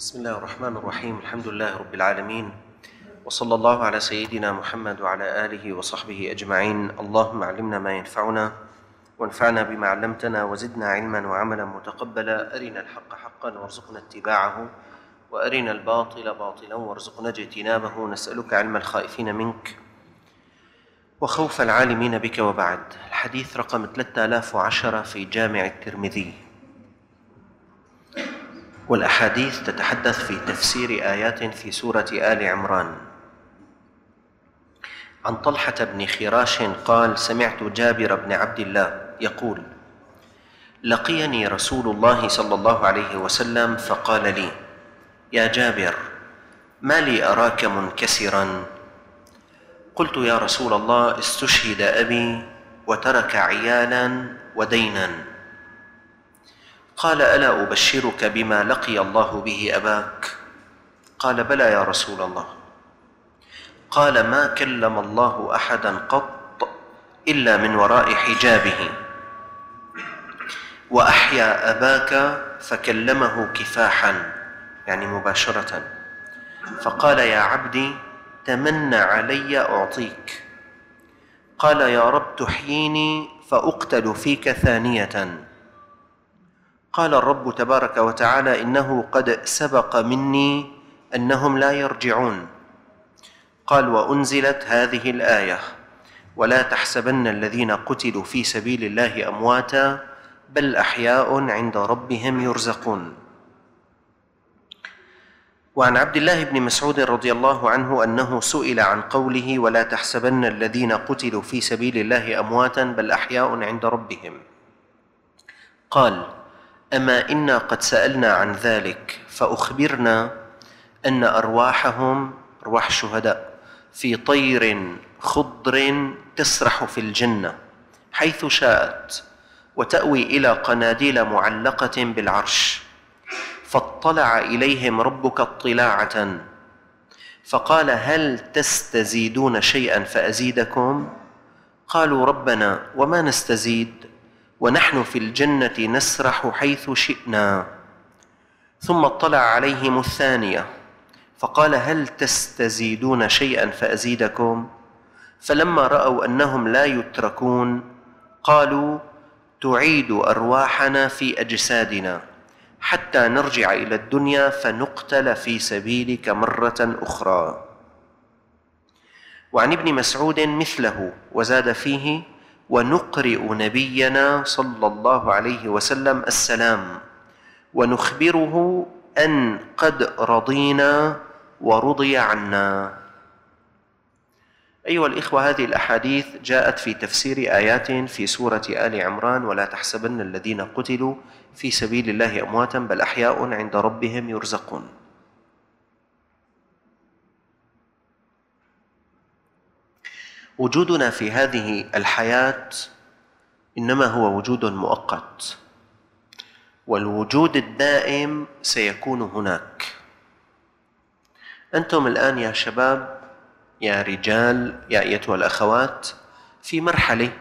بسم الله الرحمن الرحيم. الحمد لله رب العالمين، وصلى الله على سيدنا محمد وعلى آله وصحبه أجمعين. اللهم علمنا ما ينفعنا وانفعنا بما علمتنا وزدنا علما وعملا متقبلا. أرنا الحق حقا وارزقنا اتباعه، وأرنا الباطل باطلا وارزقنا اجتنابه. نسألك علم الخائفين منك وخوف العالمين بك. وبعد. الحديث رقم 3010 في جامع الترمذي، والأحاديث تتحدث في تفسير آيات في سورة آل عمران. عن طلحة بن خراش قال: سمعت جابر بن عبد الله يقول: لقيني رسول الله صلى الله عليه وسلم فقال لي: يا جابر، ما لي أراك منكسرا؟ قلت: يا رسول الله، استشهد أبي وترك عيالا ودينا. قال: ألا أبشرك بما لقي الله به أباك؟ قال: بلى يا رسول الله. قال: ما كلم الله أحدا قط إلا من وراء حجابه، وأحيا أباك فكلمه كفاحا، يعني مباشرة، فقال: يا عبدي، تمنى علي أعطيك. قال: يا رب، تحييني فأقتل فيك ثانية. قال الرب تبارك وتعالى: إنه قد سبق مني أنهم لا يرجعون. قال: وأنزلت هذه الآية: ولا تحسبن الذين قتلوا في سبيل الله أمواتا بل أحياء عند ربهم يرزقون. وعن عبد الله بن مسعود رضي الله عنه أنه سئل عن قوله: ولا تحسبن الذين قتلوا في سبيل الله أمواتا بل أحياء عند ربهم، قال: أما إنا قد سألنا عن ذلك فأخبرنا أن أرواحهم، أرواح الشهداء، في طير خضر تسرح في الجنة حيث شاءت، وتأوي إلى قناديل معلقة بالعرش. فاطلع إليهم ربك اطلاعة فقال: هل تستزيدون شيئا فأزيدكم؟ قالوا: ربنا، وما نستزيد ونحن في الجنة نسرح حيث شئنا. ثم اطلع عليهم الثانية فقال: هل تستزيدون شيئا فأزيدكم؟ فلما رأوا أنهم لا يتركون قالوا: تعيد أرواحنا في أجسادنا حتى نرجع إلى الدنيا فنقتل في سبيلك مرة أخرى. وعن ابن مسعود مثله، وزاد فيه: ونقرئ نبينا صلى الله عليه وسلم السلام ونخبره أن قد رضينا ورضي عنا. أيها الإخوة، هذه الأحاديث جاءت في تفسير آيات في سورة آل عمران: ولا تحسبن الذين قتلوا في سبيل الله أمواتا بل أحياء عند ربهم يرزقون. وجودنا في هذه الحياة إنما هو وجود مؤقت، والوجود الدائم سيكون هناك. أنتم الآن يا شباب، يا رجال، يا أيتها الأخوات، في مرحلة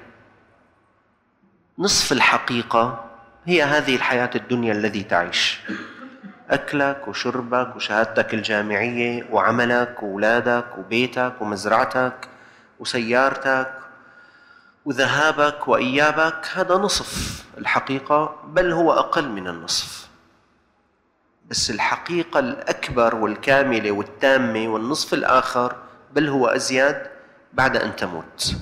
نصف الحقيقة هي هذه الحياة الدنيا التي تعيش، أكلك وشربك وشهادتك الجامعية وعملك وأولادك وبيتك ومزرعتك وسيارتك وذهابك وإيابك، هذا نصف الحقيقة، بل هو أقل من النصف. بس الحقيقة الأكبر والكاملة والتامة والنصف الآخر، بل هو أزيد، بعد أن تموت.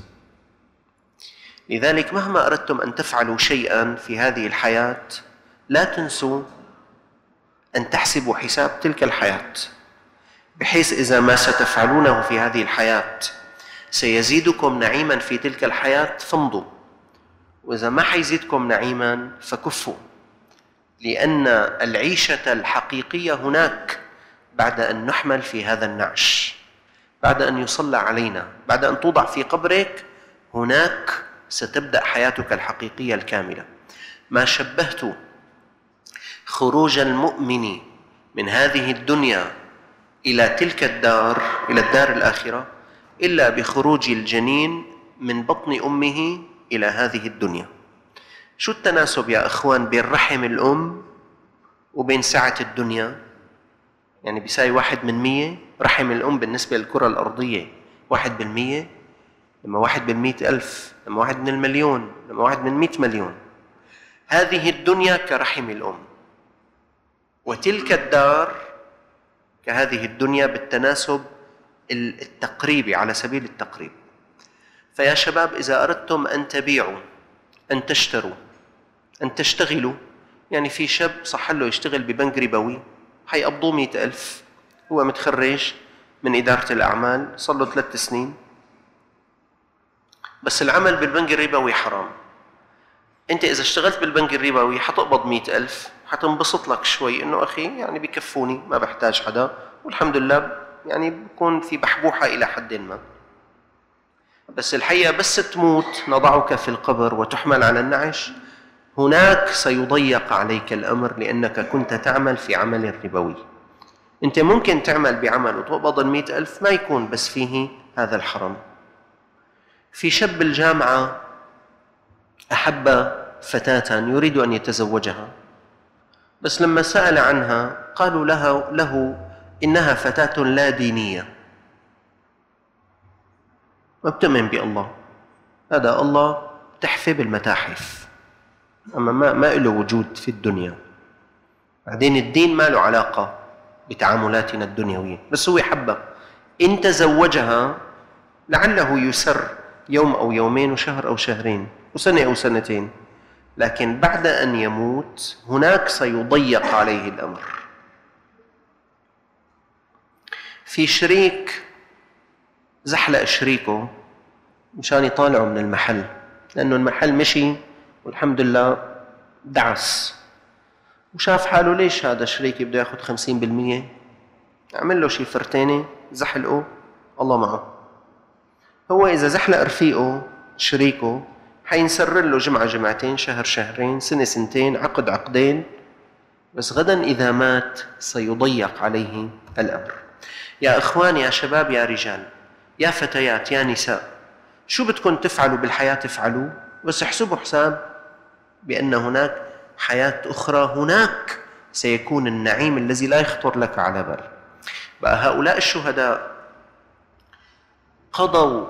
لذلك مهما أردتم أن تفعلوا شيئا في هذه الحياة، لا تنسوا أن تحسبوا حساب تلك الحياة، بحيث إذا ما ستفعلونه في هذه الحياة سيزيدكم نعيما في تلك الحياة فامضوا، وإذا ما حيزيدكم نعيما فكفوا، لأن العيشة الحقيقية هناك بعد أن نحمل في هذا النعش، بعد أن يصلى علينا، بعد أن توضع في قبرك، هناك ستبدأ حياتك الحقيقية الكاملة. ما شبهت خروج المؤمن من هذه الدنيا إلى تلك الدار، إلى الدار الآخرة، إلا بخروج الجنين من بطن أمه إلى هذه الدنيا. شو التناسب يا أخوان بين رحم الأم وبين سعة الدنيا؟ يعني بيساوي 1/100. رحم الأم بالنسبة للكرة الأرضية 1%، لما 1/100,000، لما 1/1,000,000، لما 1/100,000,000. هذه الدنيا كرحم الأم، وتلك الدار كهذه الدنيا بالتناسب التقريبي، على سبيل التقريب. فيا شباب، إذا أردتم أن تبيعوا، أن تشتروا، أن تشتغلوا، يعني في شاب صح له يشتغل ببنك ربوي، حيقبضوه 100,000، هو متخرج من إدارة الأعمال، صار له 3 سنين، بس العمل بالبنك الربوي حرام. أنت إذا اشتغلت بالبنك الربوي حتقبض 100,000، حتنبسط لك شوي إنه أخي يعني بكفوني، ما بحتاج حدا، والحمد لله يعني بكون في بحبوحة إلى حد ما. بس الحقيقة بس تموت نضعك في القبر وتحمل على النعش، هناك سيضيق عليك الأمر، لأنك كنت تعمل في عمل ربوي. أنت ممكن تعمل بعمل وتقبض 100,000 ما يكون بس فيه هذا الحرام. في شاب الجامعة أحب فتاة يريد أن يتزوجها، بس لما سأل عنها قالوا له إنها فتاة لا دينية، ما بتؤمن بالله، هذا الله تحفة بالمتاحف، أما ما له وجود في الدنيا. بعدين الدين ما له علاقة بتعاملاتنا الدنيوية، بس هو حبها. إن تزوجها لعله يسر يوم أو يومين وشهر أو شهرين وسنة أو سنتين، لكن بعد أن يموت هناك سيضيق عليه الأمر. في شريك زحلق شريكه مشان يطالعه من المحل، لأنه المحل مشي والحمد لله دعس، وشاف حاله ليش هذا شريكي بده ياخذ 50%، عمل له شي فرتينة زحلقه، الله معه. هو إذا زحلق رفيقه شريكه حينسر له جمعة جمعتين، شهر شهرين، سنة سنتين، عقد عقدين، بس غدا إذا مات سيضيق عليه الأمر. يا إخوان، يا شباب، يا رجال، يا فتيات، يا نساء، شو بدكم تفعلوا بالحياة تفعلوا، بس احسبوا حساب بأن هناك حياة أخرى، هناك سيكون النعيم الذي لا يخطر لك على بال. بقى هؤلاء الشهداء قضوا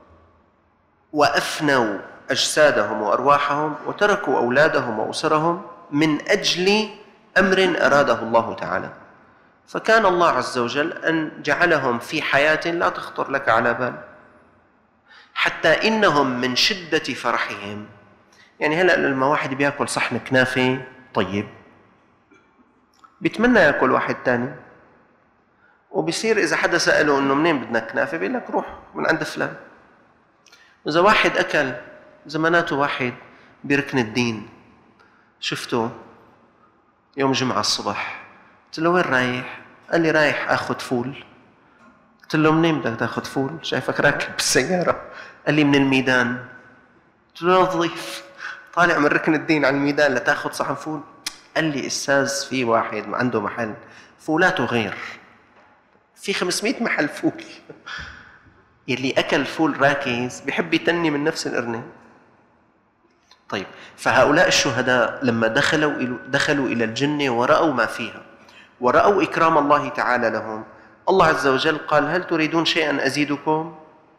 وأفنوا أجسادهم وأرواحهم وتركوا أولادهم وأسرهم من أجل أمر أراده الله تعالى، فكان الله عز وجل أن جعلهم في حياة لا تخطر لك على بال، حتى إنهم من شدة فرحهم، يعني هلأ لما واحد بياكل صحن كنافة طيب بيتمنى ياكل واحد تاني، وبصير إذا حدا سأله إنه منين بدنا كنافة بيقول لك روح من عند فلان. إذا واحد أكل زماناته واحد بركن الدين، شفته يوم جمعة الصبح، قلت له وين رايح؟ قال لي رايح آخذ فول. قلت له منين بدك تاخذ فول؟ شايفك راكب بالسيارة. قال لي من الميدان. قلت له ضيف طالع من ركن الدين على الميدان لتاخذ صحن فول؟ قال لي أستاذ في واحد عنده محل فولاته غير، في 500 محل فول. يلي أكل فول راكز بيحب يتني من نفس القرنة. طيب، فهؤلاء الشهداء لما دخلوا إلى الجنة ورأوا ما فيها ورأوا إكرام الله تعالى لهم، الله عز وجل قال هل تريدون شيئا أزيدكم؟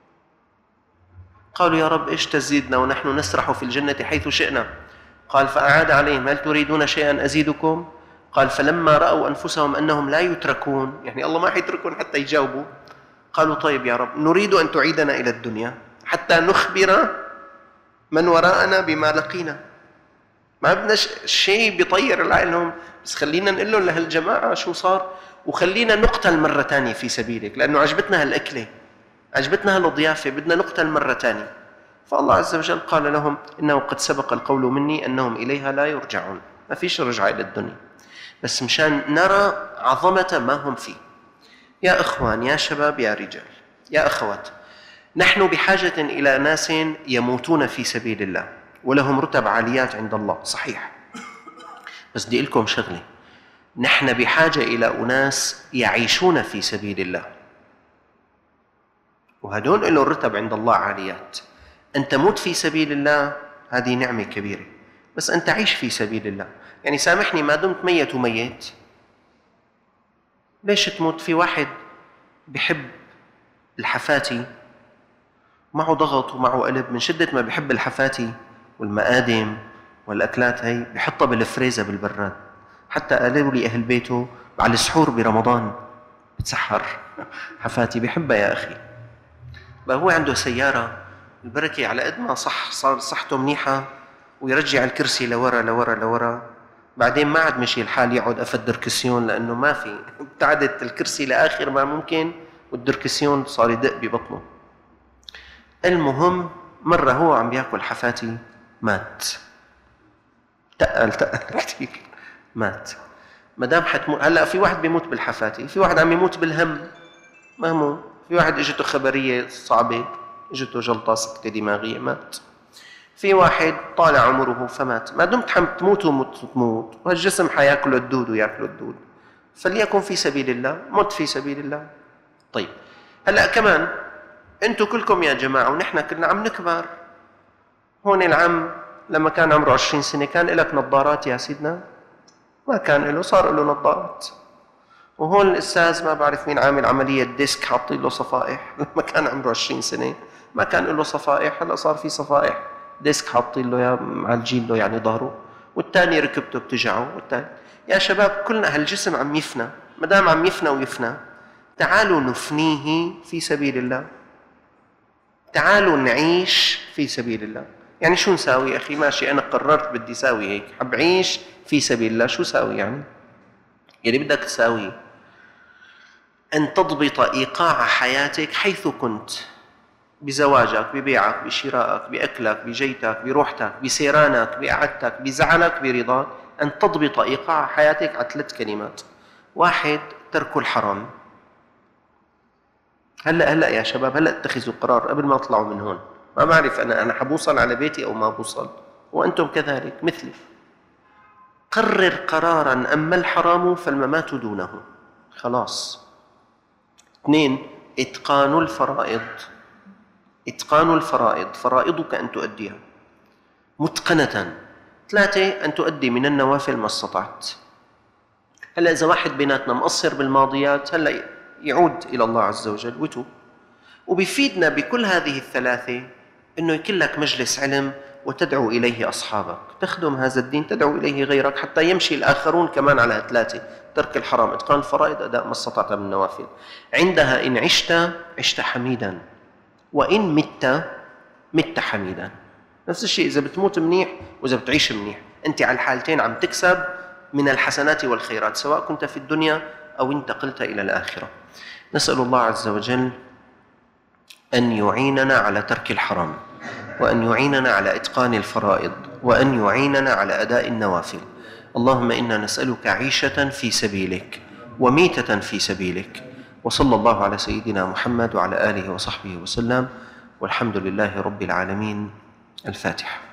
قالوا يا رب إيش تزيدنا ونحن نسرح في الجنة حيث شئنا؟ قال فأعاد عليهم هل تريدون شيئا أزيدكم؟ قال فلما رأوا أنفسهم أنهم لا يتركون، يعني الله ما حيتركون حتى يجاوبوا، قالوا طيب يا رب نريد أن تعيدنا إلى الدنيا حتى نخبر من وراءنا بما لقينا. ما بدنا شيء بيطير العقل، بس خلينا نقول لهم لهالجماعة شو صار، وخلينا نقتل مرة تانية في سبيلك، لأنه عجبتنا هالأكلة، عجبتنا هالضيافة، بدنا نقتل مرة تانية. فالله عز وجل قال لهم إنه قد سبق القول مني أنهم إليها لا يرجعون، ما فيش رجعة إلى الدنيا، بس مشان نرى عظمة ما هم فيه. يا إخوان، يا شباب، يا رجال، يا أخوات، نحن بحاجة إلى ناس يموتون في سبيل الله ولهم رتب عاليات عند الله، صحيح، بس بدي لكم شغلة، نحن بحاجة إلى أناس يعيشون في سبيل الله، وهدول لهم رتب عند الله عاليات. أن تموت في سبيل الله هذه نعمة كبيرة، بس أن تعيش في سبيل الله، يعني سامحني ما دمت ميت وميت ليش تموت؟ في واحد بحب الحفاتي، معه ضغط ومعه قلب، من شدة ما بحب الحفاتي والمقادم والأكلات هي بحطها بالفريزة بالبراد. حتى قالوا لي أهل بيته على السحور برمضان بتسحر حفاتي، بحبها يا أخي. بقى هو عنده سيارة، البركة على قد ما صار صحته منيحة ويرجع الكرسي لورا لورا لورا، بعدين ما عاد مشي الحال يقعد أفد دركسيون، لأنه ما في، ابتعدت الكرسي لآخر ما ممكن والدركسيون صار يدق ببطنه. المهم مرة هو عم بياكل حفاتي مات، تقل كثير مات. ما دام حتموت هلا، في واحد بيموت بالحفاتي، في واحد عم يموت بالهم مهموم، في واحد اجته خبرية صعبة، اجته جلطة سكتة دماغية مات، في واحد طالع عمره فمات. ما دمت تموت تموت، وهالجسم حياكله الدود وياكله الدود، فليكن في سبيل الله، مت في سبيل الله. طيب هلا كمان انتم كلكم يا جماعة ونحن كلنا عم نكبر. هون العم لما كان عمره 20 سنة كان لك نظارات يا سيدنا؟ ما كان له، صار له نظارات. وهون الأستاذ ما بعرف مين عامل عملية ديسك حاطين له صفائح، لما كان عمره 20 سنة ما كان له صفائح، هلا صار في صفائح ديسك حاطين له، يا معالجين له يعني ظهره، والثاني ركبته بتجعه، والثاني. يا شباب كلنا هالجسم عم يفنى، ما دام عم يفنى ويفنى تعالوا نفنيه في سبيل الله، تعالوا نعيش في سبيل الله. يعني شو نساوي أخي؟ ماشي أنا قررت بدي ساوي هيك، حب عيش في سبيل الله، شو ساوي يعني؟ يعني بدك تساوي أن تضبط إيقاع حياتك حيث كنت، بزواجك، ببيعك، بشرائك، بأكلك، بجيتك، بروحتك، بسيرانك، بقعدتك، بزعلك، برضاك، أن تضبط إيقاع حياتك على 3 كلمات. 1 ترك الحرام. هلا يا شباب، هلا اتخذوا قرار قبل ما تطلعوا من هون. ما بعرف أنا حبوصل على بيتي أو ما بوصل، وأنتم كذلك مثلي. قرر قرارا، أما الحرام فالممات دونه، خلاص. 2 إتقان الفرائض. إتقان الفرائض، فرائضك أن تؤديها متقنة. 3 أن تؤدي من النوافل ما استطعت. هلا إذا واحد بيناتنا مقصر بالماضيات، هلا يعود إلى الله عز وجل ويتوب. وبيفيدنا بكل هذه ال3 أنه يكون لك مجلس علم وتدعو إليه أصحابك، تخدم هذا الدين، تدعو إليه غيرك، حتى يمشي الآخرون كمان على 3: ترك الحرام، إتقان الفرائض، أداء ما استطعت من النوافل. عندها إن عشت حميدا، وإن مت حميدا. نفس الشيء إذا بتموت منيح وإذا بتعيش منيح، أنت على الحالتين عم تكسب من الحسنات والخيرات، سواء كنت في الدنيا أو انتقلت إلى الآخرة. نسأل الله عز وجل أن يعيننا على ترك الحرام، وأن يعيننا على إتقان الفرائض، وأن يعيننا على أداء النوافل. اللهم إنا نسألك عيشة في سبيلك وميتة في سبيلك. وصلى الله على سيدنا محمد وعلى آله وصحبه وسلم، والحمد لله رب العالمين. الفاتحة.